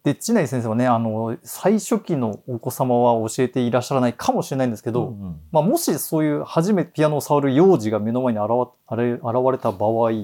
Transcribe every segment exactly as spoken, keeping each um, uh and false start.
で、知内先生はね、あの、最初期のお子様は教えていらっしゃらないかもしれないんですけど、うんうん、まあ、もしそういう初めてピアノを触る幼児が目の前に現れ、現れた場合、うん、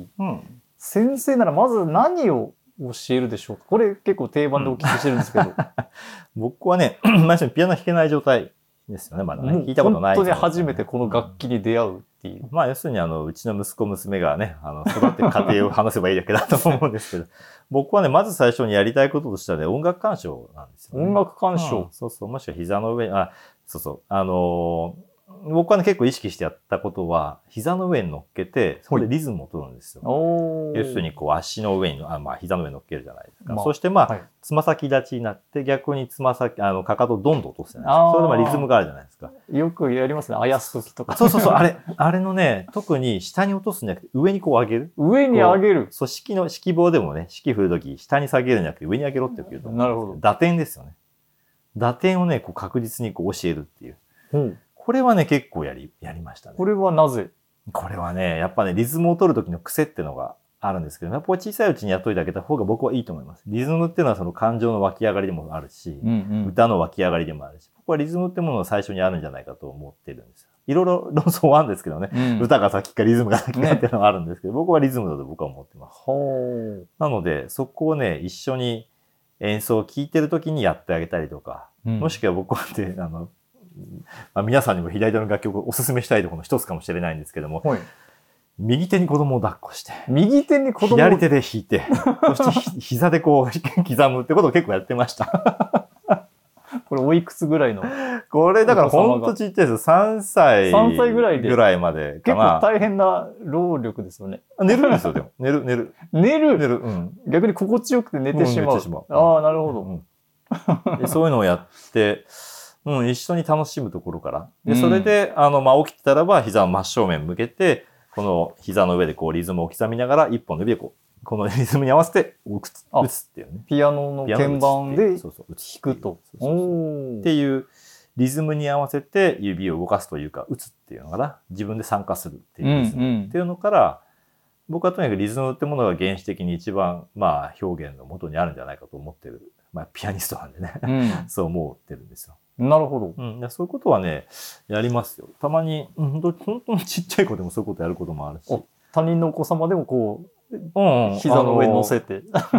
先生ならまず何を教えるでしょうか？これ結構定番でお聞きしてるんですけど。うん、 僕はね、まずピアノ弾けない状態ですよね、まだね。弾いたことない、 ね。本当に初めてこの楽器に出会うっていう。 うん、まあ、要するに、あの、うちの息子娘がね、あの、育ってる過程を話せばいいだけだと思うんですけど、僕はね、まず最初にやりたいこととしてはね、音楽鑑賞なんですよね。 音楽鑑賞、うん、 そうそう、もしくは膝の上に、あ、そうそう、あのー、僕はね、結構意識してやったことは、膝の上に乗っけて、そこでリズムを取るんですよ。要するに、こう、足の上に、あ、まあ、膝の上に乗っけるじゃないですか。まあ、そして、まあ、はい、つま先立ちになって、逆につま先、あの、かかとをどんどん落とすじゃないですか。それでまあ、リズムがあるじゃないですか。 よくやりますね。あやすときとか。 そうそうそう、あれ、あれのね、特に下に落とすんじゃなくて、上にこう上げる。 上に上げる。 そう、指揮の、指揮棒でもね、指揮振るとき、下に下げるんじゃなくて、上に上げろって言うと。 なるほど。 打点ですよね。打点をね、こう確実にこう教えるっていう。 うん、 これはね、結構やり、やりましたね。 これはなぜ？ これはね、やっぱね、リズムを取るときの癖っていうのがあるんですけど、やっぱ小さいうちにやっといてあげた方が僕はいいと思います。リズムっていうのはその感情の湧き上がりでもあるし、うんうん、歌の湧き上がりでもあるし、僕はリズムってものが最初にあるんじゃないかと思ってるんですよ。いろいろ論争はあるんですけどね、うん、歌が先かリズムが先かっていうのはあるんですけど、ね、僕はリズムだと僕は思ってます。なので、そこをね、一緒に演奏を聴いてるときにやってあげたりとか、うん、もしくは僕はね、あの、まあ、皆さんにも左手の楽曲をお勧めしたいところの一つかもしれないんですけども、はい、右手に子供を抱っこして、 右手に子供を左手で弾いて、そして膝でこう刻むってことを結構やってました。 これおいくつぐらいの？ これだからほんとちっちゃいですよ。さんさい。 さんさいぐらいで。 ぐらいまでかな。 結構大変な労力ですよね。 寝るんですよ、でも。寝る、寝る。 寝る寝る。うん。 逆に心地よくて寝てしまう。うん、寝てしまう。ああ、なるほど、 うんで。そういうのをやって、うん、一緒に楽しむところから。で、それで、あの、まあ、起きてたらば、膝を真正面向けて、この膝の上でこうリズムを刻みながら、一本の指でこう、このリズムに合わせて打つ、打つっていうね。 ピアノの鍵盤で弾くと。 っていうリズムに合わせて指を動かすというか、打つっていうのかな。自分で参加するっていうリズムっていうのから、僕はとにかくリズムってものが原始的に一番、まあ、表現の元にあるんじゃないかと思ってる。まあ、ピアニストなんでね。うん、そう思ってるんですよ。 なるほど。 うん。そういうことはね、やりますよ。たまに、本当本当にちっちゃい子でもそういうことやることもあるし。 他人のお子様でもこう、うん、膝の上に乗せて。 うん。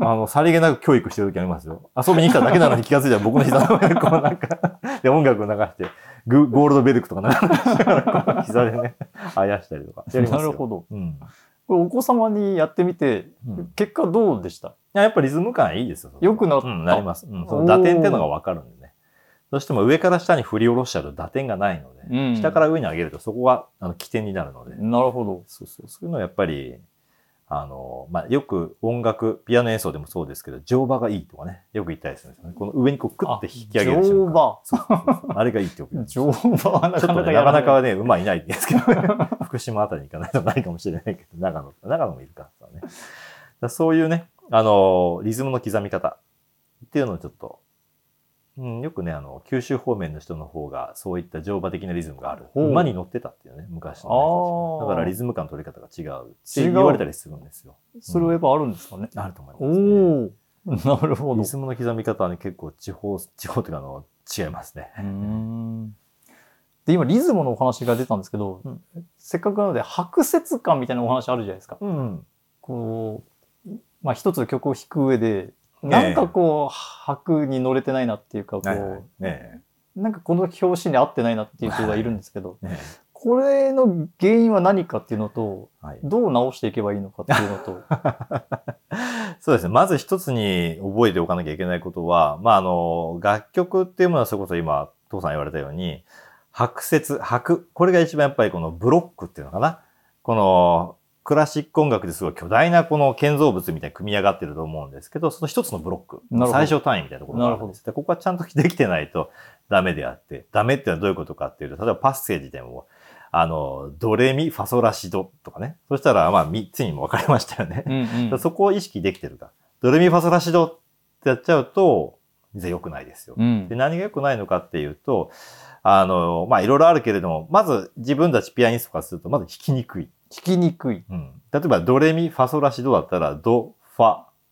あの、さりげなく教育してる時ありますよ。遊びに来ただけなのに気がついたら僕の膝の上でこうなんか、で、音楽を流して、グゴールドベルクとか流しながら、膝でね、あやしたりとかやりますよ。 なるほど。 うん。 これお子様にやってみて、うん、結果どうでした？ やっぱリズム感いいですよ。 よくなった。 うん、なります。うん。その打点っていうのがわかるんでね。どうしても上から下に振り下ろしちゃうと打点がないので、うん、下から上に上げるとそこがあの起点になるので。 なるほど。 そうそう。そういうのはやっぱり、あの、まあ、よく音楽、ピアノ演奏でもそうですけど、乗馬がいいとかね、よく言ったりするんですよね。この上にこうクッて引き上げる乗馬。 そうそうそう。あれがいいってよく言うんです。 乗馬はなかなかやらない。 ちょっとね、なかなかね、馬いないんですけど、ね、福島あたりに行かないとないかもしれないけど、長野、長野もいるからね。だそういうね、あの、リズムの刻み方っていうのをちょっと、うん、よくね、あの、九州方面の人の方が、そういった乗馬的なリズムがある。馬に乗ってたっていうね、昔の、ね。だからリズム感の取り方が違うって言われたりするんですよ。 それはやっぱあるんですかね。 うん、あると思います、 ね。おなるほど。 リズムの刻み方はね、結構地方、地方っていうか、あの、違いますね。 うんで、今、リズムのお話が出たんですけど、うん、せっかくなので、拍節感みたいなお話あるじゃないですか。うん、こう、まあ、一つの曲を弾く上で、なんかこう、拍に乗れてないなっていうか、こう、ね、なんかこの表紙に合ってないなっていう人がいるんですけど、ね、これの原因は何かっていうのと、はい、どう直していけばいいのかっていうのと。 そうですね。まず一つに覚えておかなきゃいけないことは、まあ、あの、楽曲っていうものはそれこそ今、父さん言われたように、拍節、拍、これが一番やっぱりこのブロックっていうのかな。この、クラシック音楽ですごい巨大なこの建造物みたいに組み上がってると思うんですけど、その一つのブロック、最小単位みたいなところがあるんです。でここはちゃんとできてないとダメであって、ダメっていうのはどういうことかっていうと、例えばパッセージでも、あの、ドレミ、ファソラシドとかね。そしたら、まあ三つにも分かれましたよね。うんうん、そこを意識できてるか。ドレミ、ファソラシドってやっちゃうと、全然良くないですよ。うん、で何が良くないのかっていうと、あの、まあいろいろあるけれども、まず自分たちピアニストからすると、まず弾きにくい。 弾きにくい。 うん。例えば、ドレミ、ファソラシドだったら、ド、ファ、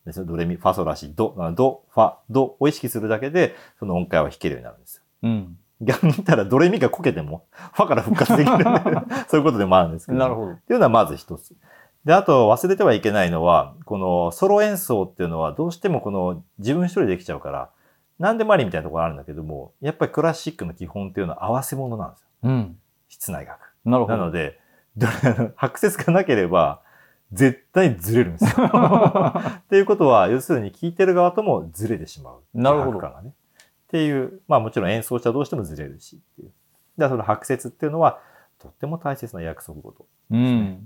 ですよ。ドレミ、ファソラシ、ド、ド、ファ、ドを意識するだけで、その音階は弾けるようになるんですよ。 うん。 逆に言ったらドレミがこけても、ファから復活できる。そういうことでもあるんですけど。 なるほど。 っていうのはまず一つ。で、あと忘れてはいけないのは、このソロ演奏っていうのはどうしてもこの自分一人でできちゃうから、何でもありみたいなところあるんだけども、やっぱりクラシックの基本っていうのは合わせ物なんですよ。 うん。 室内楽。 なるほど。 なので、拍節がなければ、絶対ずれるんですよ。っていうことは、要するに聴いてる側ともずれてしまう。 なるほど。 感がね。っていう、まあもちろん演奏者同士でもずれるしっていう。だからその拍節っていうのは、とっても大切な約束事、ね。うん。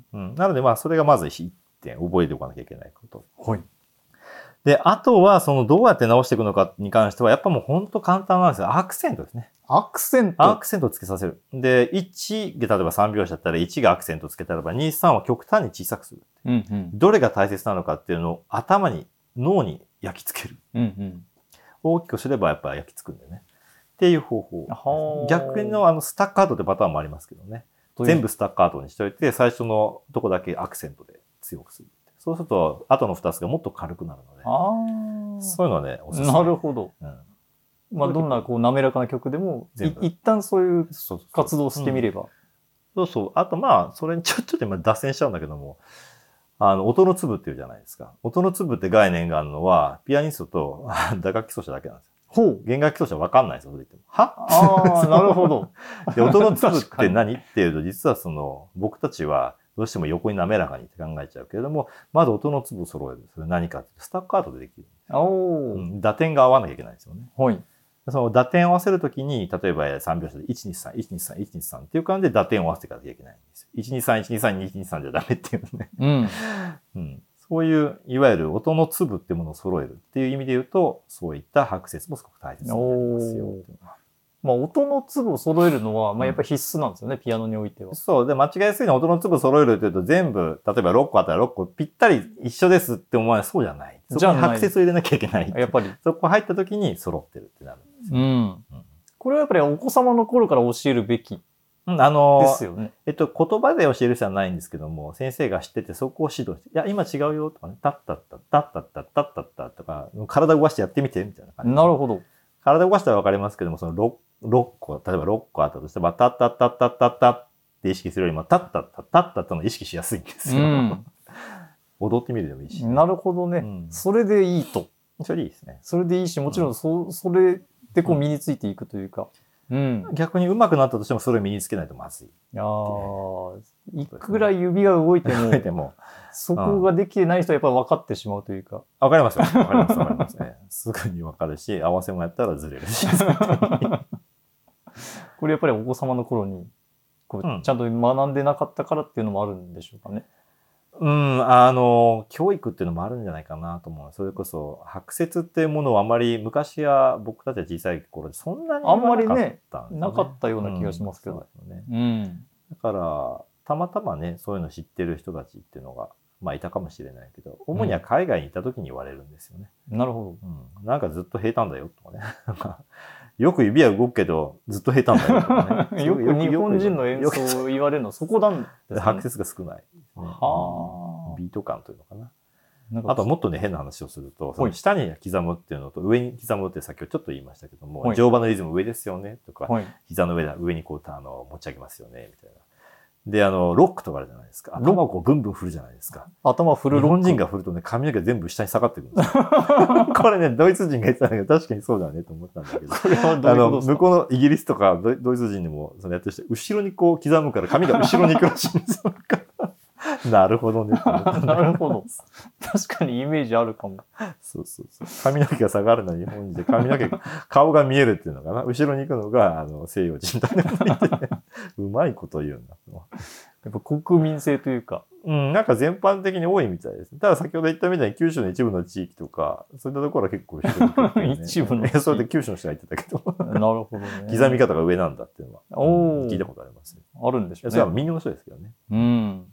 うん。なのでまあそれがまず一点覚えておかなきゃいけないこと。 はい。 で、あとはそのどうやって直していくのかに関しては、やっぱもう本当簡単なんですよ。アクセントですね。 アクセントアクセントをつけさせる。で、いちで例えばさん拍子だったらいちがアクセントをつけたらばに、さんは極端に小さくする。 うんうん、 どれが大切なのかっていうのを頭に、脳に焼き付ける。 うんうん、 大きくすればやっぱ焼き付くんだよね。っていう方法。逆のあのスタッカートってパターンもありますけどね。全部スタッカートにしといて、最初のとこだけアクセントで強くする。そうすると、後のふたつがもっと軽くなるので。 あそういうのはね、おすすめ。 なるほど。 うんまあ、どんなこう滑らかな曲でも、一旦そういう活動をしてみれば。 そうそう。あとまあ、それにちょっと今脱線しちゃうんだけども、あの、音の粒っていうじゃないですか。音の粒って概念があるのは、ピアニストと打楽器奏者だけなんですよ。 ほう。 弦楽器奏者わかんないですよ、それ言っても。はああ、なるほど。 で、音の粒って何っていうと、実はその、僕たちはどうしても横に滑らかにって考えちゃうけれども、まず音の粒を揃える。それ何かってスタッカートでできる。 おー、 うん。打点が合わなきゃいけないんですよね。 はい。 その打点を合わせるときに、例えばさん拍子でいちにさん、いちにさん、いちにさんっていう感じで打点を合わせていかなきゃいけないんですよ。いちにさん、いちにさん、にいちにさんじゃダメっていうね。 うん。 うん。そういう、いわゆる音の粒っていうものを揃えるっていう意味で言うと、そういった拍節もすごく大切になりますよ。 まあ、音の粒を揃えるのは、まあ、やっぱり必須なんですよね、うん、ピアノにおいては。 そう。で、間違いやすいのは音の粒を揃えるっていうと、全部、例えばろっこあったらろっこぴったり一緒ですって思わない。そうじゃない。そこに拍節を入れなきゃいけない。 やっぱり。 そこ入った時に揃ってるってなるんですよ。 うん。うん、これはやっぱりお子様の頃から教えるべき。 うん、あのー、 ですよね。 えっと、言葉で教える必要はないんですけども、先生が知っててそこを指導して、いや、今違うよとかね、タッタッタッタッタッタッタッタッタッとか、体動かしてやってみてみたいな感じ。 なるほど。 体動かしたらわかりますけども、その 6, 6個、例えばろっこあったとしても、タッタッタッタッタッタッって意識するよりも、タッタッタッタッタッタの意識しやすいんですよ。うん、踊ってみるでもいいし、ね。 なるほどね、うん。それでいいと。 それでいいですね。 それでいいし、もちろんそ、それでこう身についていくというか。 うん、逆に上手くなったとしてもそれを身につけないとまずい。 ああ、いくら指が動いても、 てもそこができてない人はやっぱり分かってしまうというか。 わかりますよ。わかります、わかりますね。すぐに分かるし、合わせもやったらずれるし。 これやっぱりお子様の頃にこう、うん、ちゃんと学んでなかったからっていうのもあるんでしょうかね。 うん、あの、教育っていうのもあるんじゃないかなと思う。それこそ、拍節っていうものをあまり、昔は僕たちは小さい頃でそんなにあんまりね、なかったような気がしますけど。 うん、ねうん、だから、たまたまね、そういうの知ってる人たちっていうのが、まあいたかもしれないけど、主には海外にいた時に言われるんですよね。 うん、なるほど、うん。なんかずっと平坦だよとかね。よく指は動くけど、ずっと平坦だよとかね。 よく日本人の演奏を言われるのそこなんですね。 拍節が少ない、ね。はあ。ビート感というのかな。なんかあともっとね、変な話をすると、その下に刻むっていうのと上に刻むって先ほどちょっと言いましたけども、乗馬のリズム上ですよねとか、膝の上だ、上にこうあの持ち上げますよねみたいな。で、あの、ロックとかあるじゃないですか。頭をこうブンブン振るじゃないですか。 頭振るロック。日本人が振るとね、髪の毛全部下に下がってくるんですよ。これね、ドイツ人が言ってたんだけど、確かにそうだねと思ったんだけど。 これはどういうことですか？ あの、向こうのイギリスとかドイツ人でもそのやってる人、後ろにこう刻むから髪が後ろに行くらしいんですよ。なるほどね。 なるほど。確かにイメージあるかも。 そうそうそう。髪の毛が下がるのは日本人で、髪の毛、顔が見えるっていうのかな。後ろに行くのが、あの、西洋人だね。うまいこと言うんだ。 やっぱ国民性というか。 うん、なんか全般的に多いみたいです。ただ先ほど言ったみたいに九州の一部の地域とか、そういったところは結構後ろに行く、ね。 一部の地域。 それで九州の人が言ってたけど。 なるほどね。 刻み方が上なんだっていうのは。 お聞いたことあります、ね。 あるんでしょうね。 それは民謡の人ですけどね。 うん。